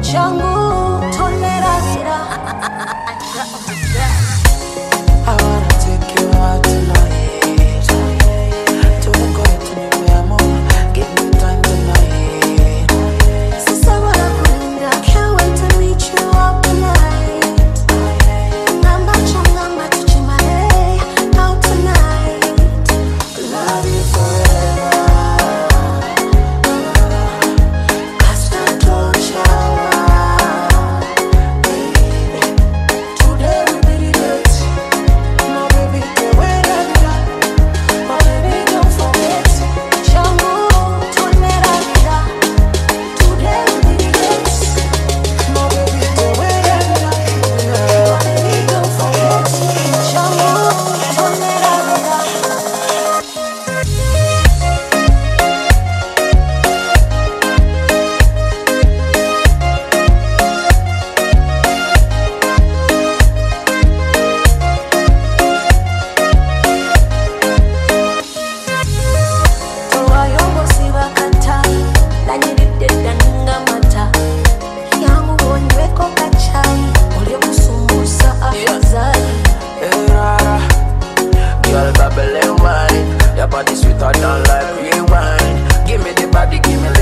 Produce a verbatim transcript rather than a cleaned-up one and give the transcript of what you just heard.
Changu tolera vira. I wanna take you out tonight. Don't go to me, my mom. Give me time tonight. Sisabara kulinda, can't wait to meet you up tonight. Namba changa matuchimare, out tonight. Love you forever. Hasta don't shower, baby. Today we be the date. My baby, the way that we are. My baby, don't forget. Changu tolera vira. Today we be the date. My baby, the way that we are. My baby, don't forget. Changu tolera vira. Toayongo sibakata, nanyiride daninga mata. Yangu wonyweko kachai, olyo kusumbusa afadhali. Yeah, girl, Babylon wine. Your body sweeter than like real wine. Give me the body, give me